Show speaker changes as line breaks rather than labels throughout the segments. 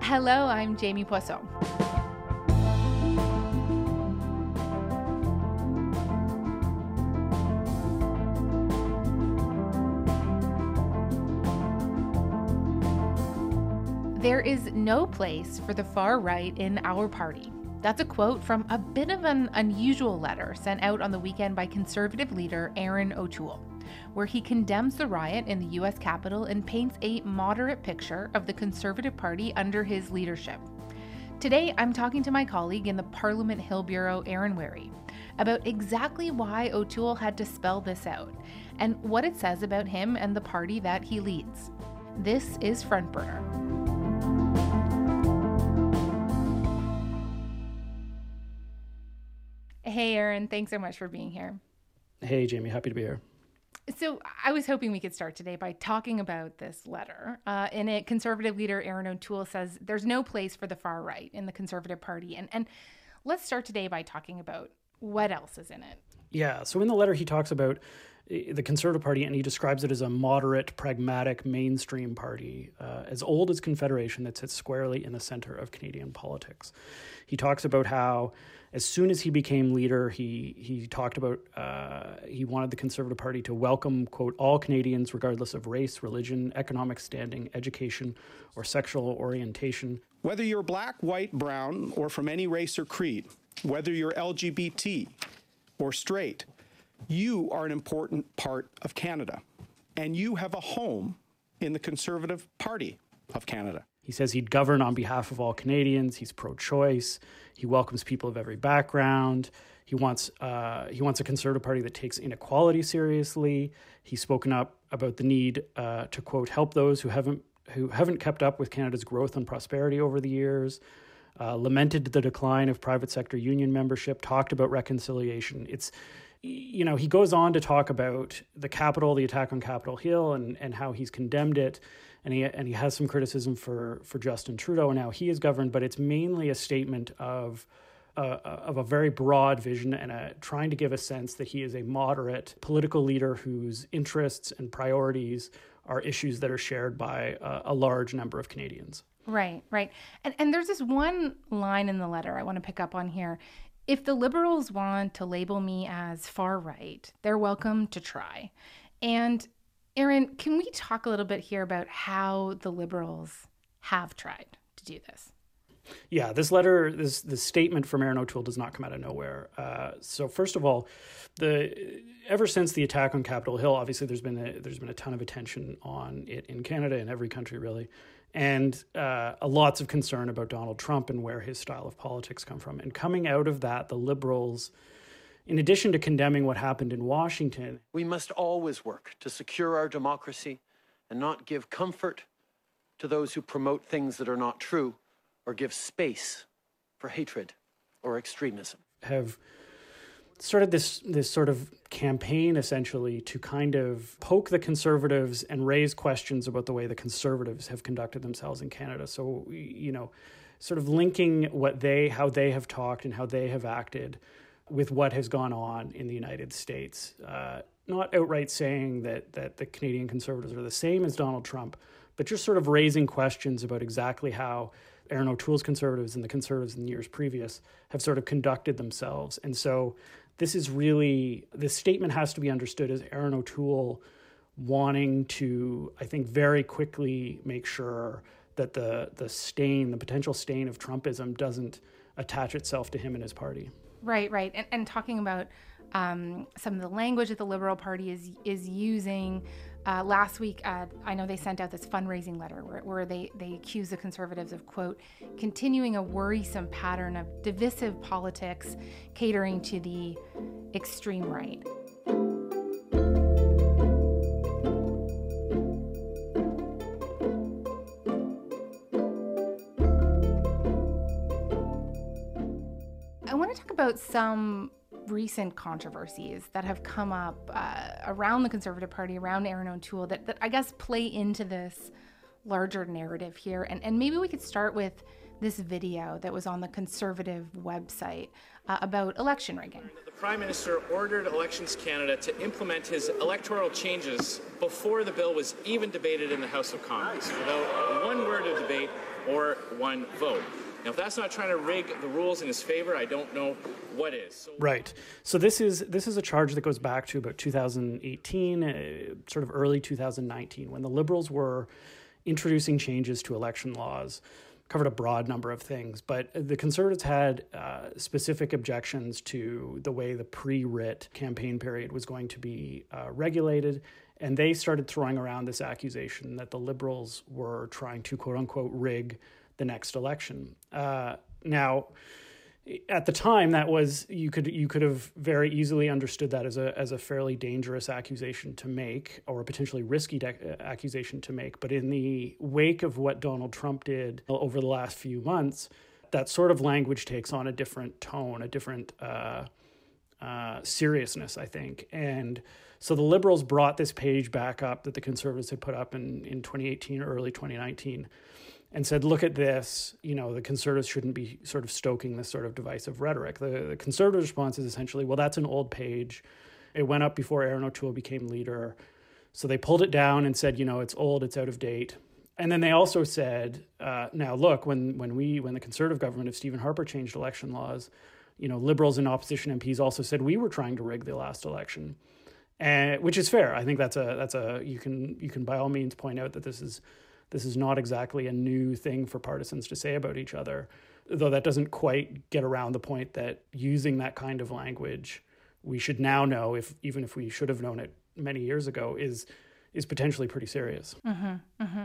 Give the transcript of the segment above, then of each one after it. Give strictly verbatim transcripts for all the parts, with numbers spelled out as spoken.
Hello, I'm Jamie Poisson. There is no place for the far right in our party. That's a quote from a bit of an unusual letter sent out on the weekend by Conservative leader Erin O'Toole, where he condemns the riot in the U S Capitol and paints a moderate picture of the Conservative Party under his leadership. Today, I'm talking to my colleague in the Parliament Hill Bureau, Aaron Wherry, about exactly why O'Toole had to spell this out and what it says about him and the party that he leads. This is Front Burner. Hey, Aaron, thanks so much for being here.
Hey, Jamie, happy to be here.
So I was hoping we could start today by talking about this letter. Uh, in it, Conservative leader Erin O'Toole says there's no place for the far right in the Conservative Party. And, and let's start today by talking about what else is in it.
Yeah, so in the letter, he talks about the Conservative Party, and he describes it as a moderate, pragmatic, mainstream party, uh, as old as Confederation, that sits squarely in the center of Canadian politics. He talks about how as soon as he became leader, he he talked about uh, he wanted the Conservative Party to welcome, quote, all Canadians regardless of race, religion, economic standing, education, or sexual orientation.
Whether you're black, white, brown, or from any race or creed, whether you're L G B T or straight, you are an important part of Canada, and you have a home in the Conservative Party of Canada.
He says he'd govern on behalf of all Canadians. He's pro-choice. He welcomes people of every background. He wants uh, he wants a Conservative Party that takes inequality seriously. He's spoken up about the need uh, to, quote, help those who haven't who haven't kept up with Canada's growth and prosperity over the years. Uh, lamented the decline of private sector union membership. Talked about reconciliation. It's You know, he goes on to talk about the Capitol, the attack on Capitol Hill, and, and how he's condemned it. And he and he has some criticism for, for Justin Trudeau and how he is governed. But it's mainly a statement of uh, of a very broad vision and a, trying to give a sense that he is a moderate political leader whose interests and priorities are issues that are shared by a, a large number of Canadians.
Right, right. And, and there's this one line in the letter I want to pick up on here. If the Liberals want to label me as far right, they're welcome to try. And Aaron, can we talk a little bit here about how the Liberals have tried to do this?
Yeah, this letter, this this statement from Erin O'Toole does not come out of nowhere. Uh, so first of all, the ever since the attack on Capitol Hill, obviously there's been a, there's been a ton of attention on it in Canada and every country really, and uh, lots of concern about Donald Trump and where his style of politics come from. And coming out of that, the Liberals, in addition to condemning what happened in Washington,
we must always work to secure our democracy and not give comfort to those who promote things that are not true or give space for hatred or extremism.
Have started this this sort of campaign essentially to kind of poke the Conservatives and raise questions about the way the Conservatives have conducted themselves in Canada. So, you know, sort of linking what they, how they have talked and how they have acted with what has gone on in the United States. Uh, not outright saying that that the Canadian Conservatives are the same as Donald Trump, but just sort of raising questions about exactly how Erin O'Toole's Conservatives and the Conservatives in the years previous have sort of conducted themselves. And so this is really, this statement has to be understood as Erin O'Toole wanting to, I think, very quickly make sure that the the stain, the potential stain of Trumpism doesn't attach itself to him and his party.
Right, right. And, and talking about um, some of the language that the Liberal Party is is using. Uh, last week, uh, I know they sent out this fundraising letter where, where they, they accuse the Conservatives of, quote, continuing a worrisome pattern of divisive politics catering to the extreme right. I want to talk about some recent controversies that have come up uh, around the Conservative Party, around Erin O'Toole, that, that I guess play into this larger narrative here. And, and maybe we could start with this video that was on the Conservative website uh, about election rigging.
The Prime Minister ordered Elections Canada to implement his electoral changes before the bill was even debated in the House of Commons, without one word of debate or one vote. Now, if that's not trying to rig the rules in his favor, I don't know what is. So-
right. So this is this is a charge that goes back to about two thousand eighteen, uh, sort of early two thousand nineteen, when the Liberals were introducing changes to election laws. Covered a broad number of things, but the Conservatives had uh, specific objections to the way the pre-writ campaign period was going to be uh, regulated, and they started throwing around this accusation that the Liberals were trying to quote-unquote rig the next election. Uh, now, at the time, that was you could you could have very easily understood that as a as a fairly dangerous accusation to make, or a potentially risky de- accusation to make. But in the wake of what Donald Trump did over the last few months, that sort of language takes on a different tone, a different uh, uh, seriousness, I think. And so the Liberals brought this page back up that the Conservatives had put up in, in twenty eighteen or early twenty nineteen. And said, look at this, you know, the Conservatives shouldn't be sort of stoking this sort of divisive rhetoric. The, the Conservative response is essentially, well, that's an old page. It went up before Erin O'Toole became leader. So they pulled it down and said, you know, it's old, it's out of date. And then they also said, uh, now look, when when we when the Conservative government of Stephen Harper changed election laws, you know, Liberals and opposition M Ps also said we were trying to rig the last election, and which is fair. I think that's a that's a you can you can by all means point out that this is. This is not exactly a new thing for partisans to say about each other, though that doesn't quite get around the point that using that kind of language, we should now know, if even if we should have known it many years ago, is is potentially pretty serious.
Mm-hmm, mm-hmm.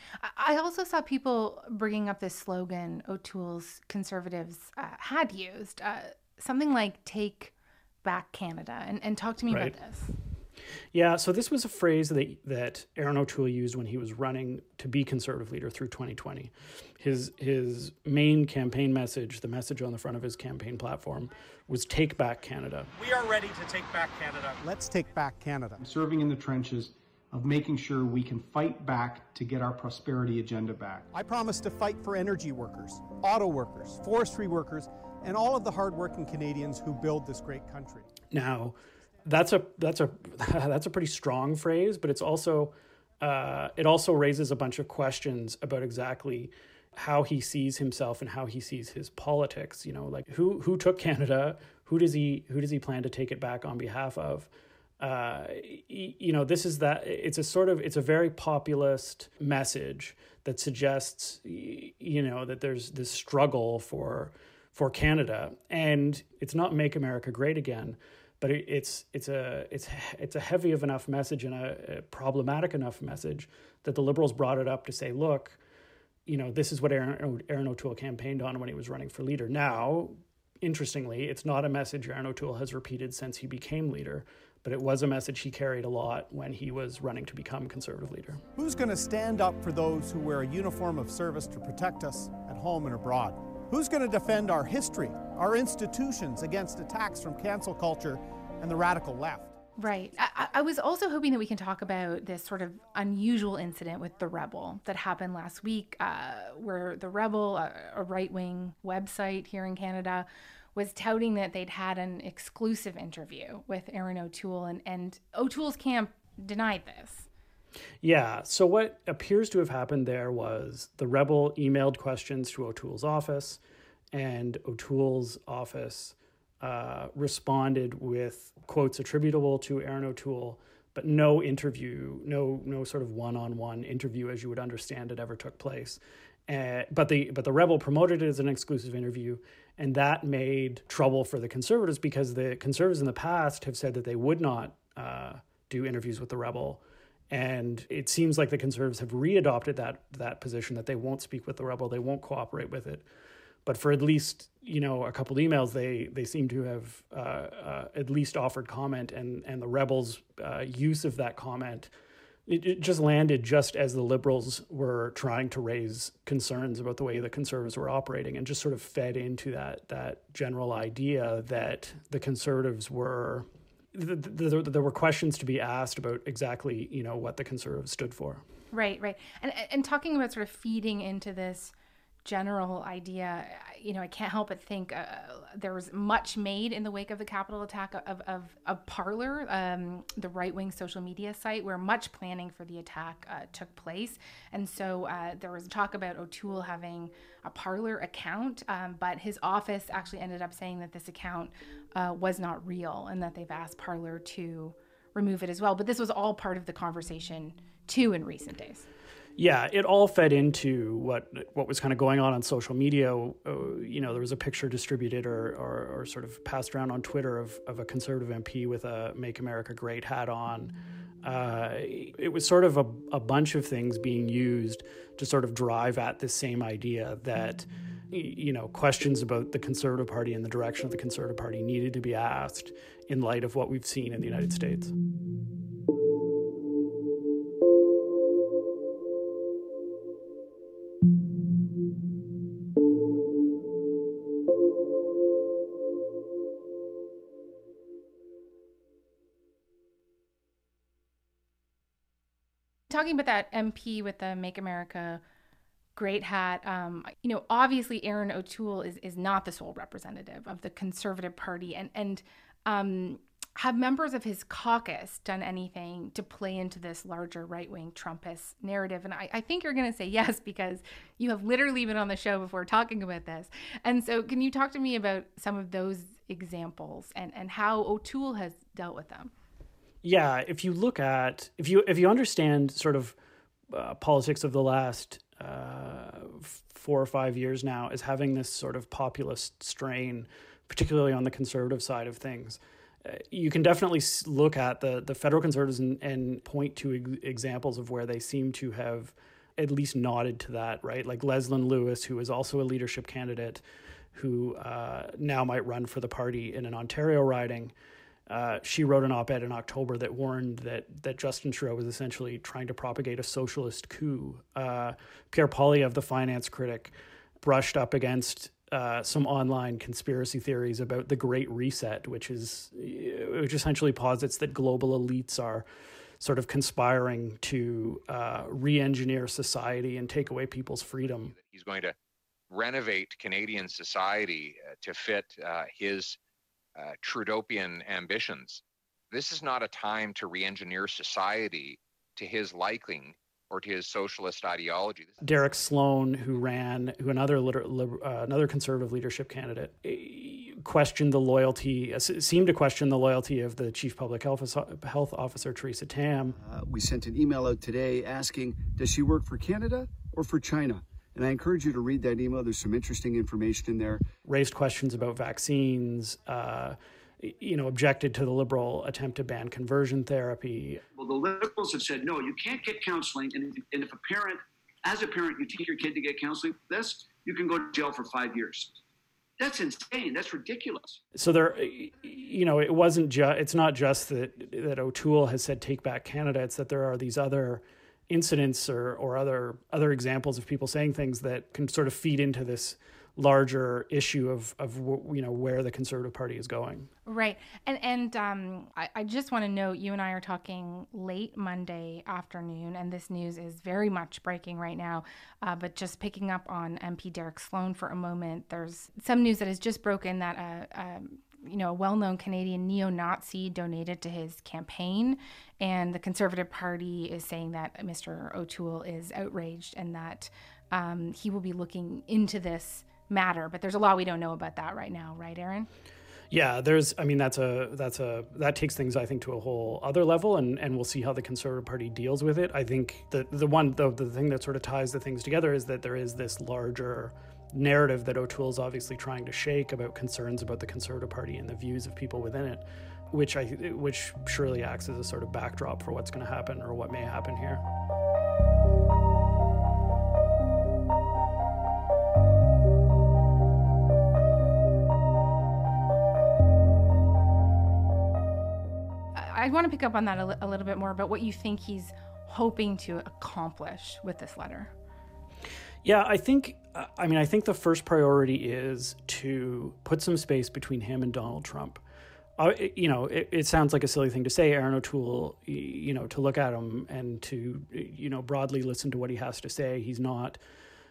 I also saw people bringing up this slogan O'Toole's Conservatives uh, had used, uh, something like "Take Back Canada," and, and talk to me
right.
about this.
Yeah, so this was a phrase that that Erin O'Toole used when he was running to be Conservative leader through twenty twenty. His his main campaign message, the message on the front of his campaign platform, was "Take Back Canada."
We are ready to take back Canada.
Let's take back Canada.
Serving in the trenches of making sure we can fight back to get our prosperity agenda back.
I promise to fight for energy workers, auto workers, forestry workers, and all of the hardworking Canadians who build this great country.
Now, That's a that's a that's a pretty strong phrase, but it's also uh, it also raises a bunch of questions about exactly how he sees himself and how he sees his politics. You know, like who who took Canada? Who does he who does he plan to take it back on behalf of? Uh, you know, this is that it's a sort of it's a very populist message that suggests you know that there's this struggle for for Canada, and it's not "Make America Great Again." But it, it's it's a it's it's a heavy of enough message and a, a problematic enough message that the Liberals brought it up to say, look, you know, this is what Erin, Erin O'Toole campaigned on when he was running for leader. Now, interestingly, it's not a message Erin O'Toole has repeated since he became leader, but it was a message he carried a lot when he was running to become Conservative leader.
Who's going to stand up for those who wear a uniform of service to protect us at home and abroad? Who's going to defend our history, our institutions against attacks from cancel culture and the radical left?
Right. I, I was also hoping that we can talk about this sort of unusual incident with The Rebel that happened last week, uh, where The Rebel, a, a right-wing website here in Canada, was touting that they'd had an exclusive interview with Erin O'Toole, and, and O'Toole's camp denied this.
Yeah. So what appears to have happened there was the Rebel emailed questions to O'Toole's office, and O'Toole's office uh, responded with quotes attributable to Erin O'Toole, but no interview, no no sort of one-on-one interview as you would understand it ever took place. Uh, but the but the Rebel promoted it as an exclusive interview, and that made trouble for the Conservatives, because the Conservatives in the past have said that they would not uh, do interviews with the Rebel. And it seems like the Conservatives have readopted that that position, that they won't speak with the Rebel, they won't cooperate with it. But for at least, you know, a couple of emails, they they seem to have uh, uh, at least offered comment, and, and the Rebels' uh, use of that comment, it, it just landed just as the Liberals were trying to raise concerns about the way the Conservatives were operating, and just sort of fed into that that general idea that the Conservatives were... there were questions to be asked about exactly, you know, what the Conservatives stood for.
Right, right. And and talking about sort of feeding into this general idea, you know, I can't help but think uh, there was much made in the wake of the Capitol attack of, of, of Parler, um, the right-wing social media site, where much planning for the attack uh, took place. And so uh, there was talk about O'Toole having a Parler account, um, but his office actually ended up saying that this account uh, was not real and that they've asked Parler to remove it as well. But this was all part of the conversation, too, in recent days.
Yeah, it all fed into what what was kind of going on on social media. Uh, you know, there was a picture distributed or, or, or sort of passed around on Twitter of, of a Conservative M P with a Make America Great hat on. Uh, it was sort of a, a bunch of things being used to sort of drive at this same idea that, you know, questions about the Conservative Party and the direction of the Conservative Party needed to be asked in light of what we've seen in the United States.
Talking about that M P with the Make America Great hat, um, you know, obviously Erin O'Toole is is not the sole representative of the Conservative Party, and and um, have members of his caucus done anything to play into this larger right-wing Trumpist narrative? And I, I think you're going to say yes, because you have literally been on the show before talking about this. And so can you talk to me about some of those examples and, and how O'Toole has dealt with them?
Yeah, if you look at, if you if you understand sort of uh, politics of the last uh, four or five years now as having this sort of populist strain, particularly on the conservative side of things, uh, you can definitely look at the, the federal conservatives and, and point to ex- examples of where they seem to have at least nodded to that, right? Like Leslyn Lewis, who is also a leadership candidate, who uh, now might run for the party in an Ontario riding. Uh, she wrote an op-ed in October that warned that that Justin Trudeau was essentially trying to propagate a socialist coup. Uh, Pierre Poilievre, the finance critic, brushed up against uh, some online conspiracy theories about the Great Reset, which is which essentially posits that global elites are sort of conspiring to uh, re-engineer society and take away people's freedom.
He's going to renovate Canadian society uh, to fit uh, his Uh, Trudeaupian ambitions. This is not a time to re-engineer society to his liking or to his socialist ideology.
Derek Sloan, who ran, who another liter, uh, another conservative leadership candidate, questioned the loyalty, uh, seemed to question the loyalty of the Chief Public Health, Health Officer, Theresa Tam.
Uh, we sent an email out today asking, does she work for Canada or for China? And I encourage you to read that email. There's some interesting information in there.
Raised questions about vaccines, uh, you know, objected to the Liberal attempt to ban conversion therapy.
Well, the Liberals have said, no, you can't get counseling. And, and if a parent, as a parent, you take your kid to get counseling for this, you can go to jail for five years. That's insane. That's ridiculous.
So there, you know, it wasn't just, it's not just that, that O'Toole has said take back Canada. It's that there are these other incidents or, or other other examples of people saying things that can sort of feed into this larger issue of, of you know, where the Conservative Party is going.
Right. And and um, I, I just want to note, you and I are talking late Monday afternoon, and this news is very much breaking right now. Uh, but just picking up on M P Derek Sloan for a moment, there's some news that has just broken that uh, um, you know, a well-known Canadian neo-Nazi donated to his campaign, and the Conservative Party is saying that Mister O'Toole is outraged and that um, he will be looking into this matter. But there's a lot we don't know about that right now, right, Aaron?
Yeah, there's, I mean, that's a, that's a, that takes things, I think, to a whole other level, and, and we'll see how the Conservative Party deals with it. I think the, the one, the, the thing that sort of ties the things together is that there is this larger narrative that O'Toole is obviously trying to shake about concerns about the Conservative Party and the views of people within it, which I, which surely acts as a sort of backdrop for what's going to happen or what may happen here.
I want to pick up on that a, li- a little bit more about what you think he's hoping to accomplish with this letter.
Yeah, I think, I mean, I think the first priority is to put some space between him and Donald Trump. Uh, it, you know, it, it sounds like a silly thing to say, Erin O'Toole, you know, to look at him and to, you know, broadly listen to what he has to say. He's not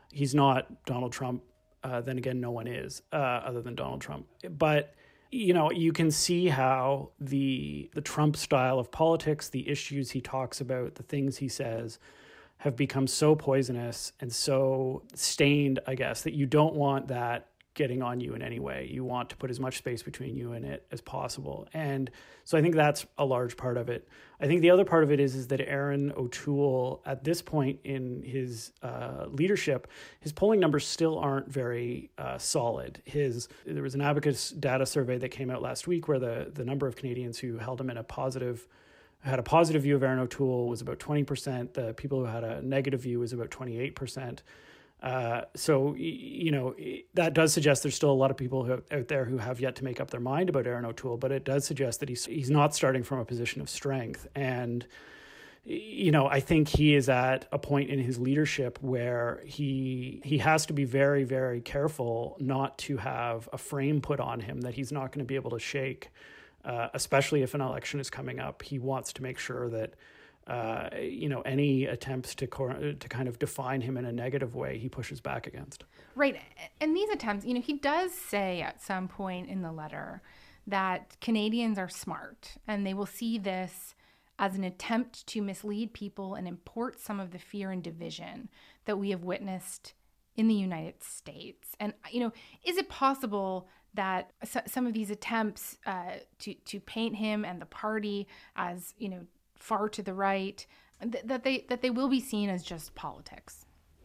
He's not Donald Trump. Uh, then again, no one is uh, other than Donald Trump. But, you know, you can see how the the Trump style of politics, the issues he talks about, the things he says, have become so poisonous and so stained, I guess, that you don't want that getting on you in any way. You want to put as much space between you and it as possible. And so I think that's a large part of it. I think the other part of it is, is that Erin O'Toole, at this point in his uh, leadership, his polling numbers still aren't very uh, solid. His There was an Abacus data survey that came out last week where the, the number of Canadians who held him in a positive had a positive view of Erin O'Toole was about twenty percent. The people who had a negative view was about twenty-eight percent. Uh, so, you know, that does suggest there's still a lot of people who, out there who have yet to make up their mind about Erin O'Toole, but it does suggest that he's he's not starting from a position of strength. And, you know, I think he is at a point in his leadership where he he has to be very, very careful not to have a frame put on him that he's not going to be able to shake. Uh, especially if an election is coming up, he wants to make sure that, uh, you know, any attempts to cor- to kind of define him in a negative way, he pushes back against.
Right. And these attempts, you know, he does say at some point in the letter that Canadians are smart and they will see this as an attempt to mislead people and import some of the fear and division that we have witnessed in the United States. And, you know, is it possible that some of these attempts uh, to to paint him and the party as, you know, far to the right, th- that they that they will be seen as just politics?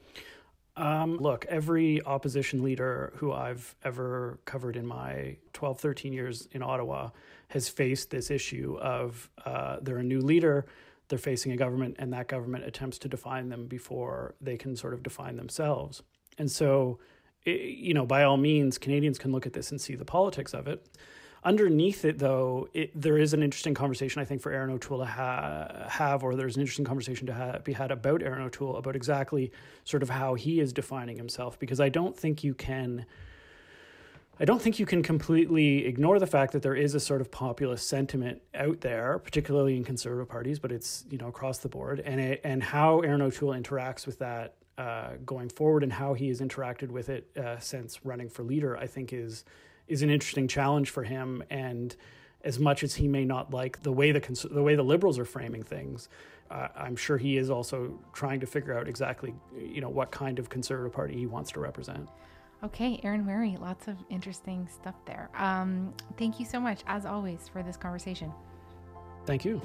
Um, look, every opposition leader who I've ever covered in my twelve, thirteen years in Ottawa has faced this issue of uh, they're a new leader, they're facing a government, and that government attempts to define them before they can sort of define themselves. And so, you know, by all means, Canadians can look at this and see the politics of it. Underneath it, though, it, there is an interesting conversation, I think, for Erin O'Toole to ha- have, or there's an interesting conversation to ha- be had about Erin O'Toole, about exactly sort of how he is defining himself, because I don't think you can... I don't think you can completely ignore the fact that there is a sort of populist sentiment out there, particularly in conservative parties, but it's, you know, across the board, and it, and how Erin O'Toole interacts with that Uh, going forward and how he has interacted with it uh, since running for leader, I think is is an interesting challenge for him. And as much as he may not like the way the cons- the way the Liberals are framing things, uh, I'm sure he is also trying to figure out exactly, you know, what kind of Conservative Party he wants to represent.
Okay, Aaron Wherry, lots of interesting stuff there. Um, thank you so much, as always, for this conversation.
Thank you.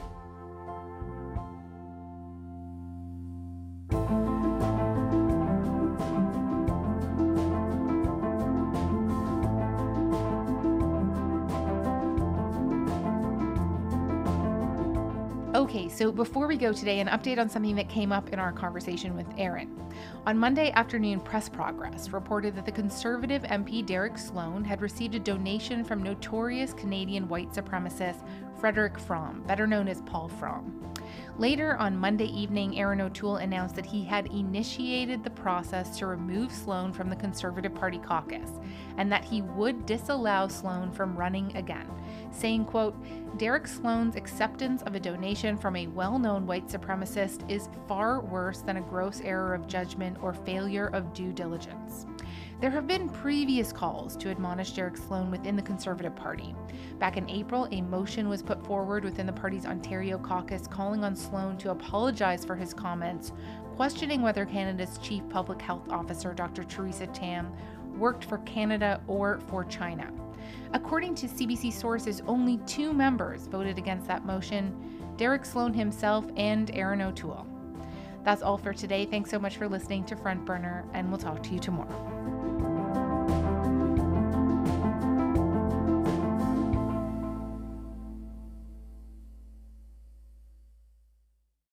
Okay, so before we go today, an update on something that came up in our conversation with Aaron. On Monday afternoon, Press Progress reported that the Conservative M P Derek Sloan had received a donation from notorious Canadian white supremacist Frederick Fromm, better known as Paul Fromm. Later on Monday evening, Erin O'Toole announced that he had initiated the process to remove Sloan from the Conservative Party caucus and that he would disallow Sloan from running again, saying, quote, Derek Sloan's acceptance of a donation from a well-known white supremacist is far worse than a gross error of judgment or failure of due diligence. There have been previous calls to admonish Derek Sloan within the Conservative Party. Back in April, a motion was put forward within the party's Ontario caucus calling on Sloan to apologize for his comments, questioning whether Canada's Chief Public Health Officer, Doctor Theresa Tam, worked for Canada or for China. According to C B C sources, only two members voted against that motion, Derek Sloan himself and Erin O'Toole. That's all for today. Thanks so much for listening to Front Burner, and we'll talk to you tomorrow.